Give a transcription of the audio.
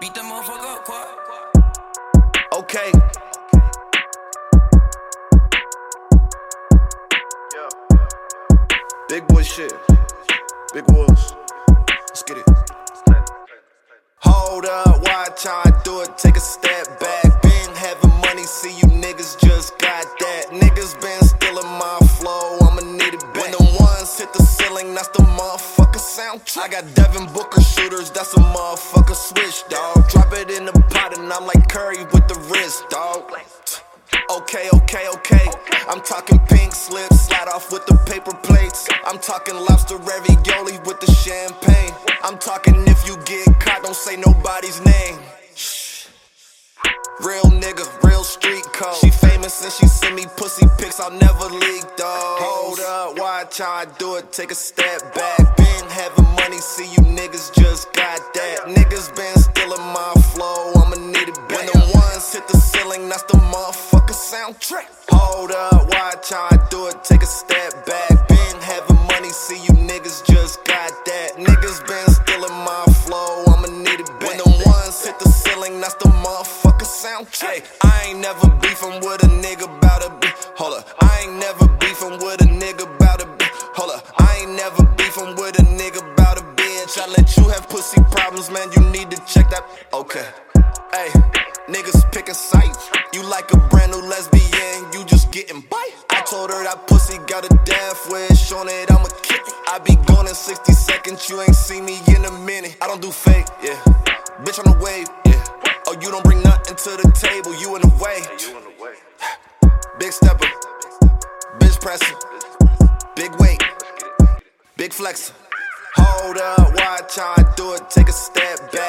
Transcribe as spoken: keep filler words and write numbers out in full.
Beat that motherfucker up, quad. Okay. Big boy shit. Big wolves. Let's get it. Hold up, watch how I do it. Take a step back. Been having money, see you niggas just got that. Niggas been stealing my flow, I'ma need it back. When the ones hit the ceiling, that's the motherfucker soundtrack. I got Devin Booker shooters, that's a motherfucker switch, dawg. Drop it in the pot and I'm like Curry with the wrist, dawg. Okay, okay, okay. I'm talking pink slips, slide off with the paper plates. I'm talking lobster ravioli with the champagne. I'm talking if you get caught, don't say nobody's name. Shh. Real nigga, real street code. She famous and she send me pussy pics, I'll never leak those. Hold up, watch how I do it, take a step back. Been having money, see you niggas just got that. Niggas been stealing my flow, I'ma need it back. When the ones hit the ceiling, that's the motherfucker soundtrack. Hold up, watch how I do it, take a step back. Been having money, see you niggas just got that. Niggas been stealing my flow, I'ma need it back. When the ones hit the ceiling, that's the motherfucker soundtrack. I ain't never beefing with a nigga bout a beef. Hold up, I ain't never beefing with a nigga bout a beef. Hold up, I ain't never beefing with a nigga bout a bitch. I let you have pussy problems, man, you need to check that. Okay, hey, niggas picking sites. You like a brand new lesbian, you just getting bite. I told her that pussy got a death wish on it, I'ma kick it. I be gone in sixty seconds, you ain't see me in a minute. I don't do fake, yeah. Bitch on the wave, yeah. Oh, you don't bring nothing to the table, you in the way. Big stepper, bitch presser, big weight, big flexer. Hold up, watch how I do it, take a step back.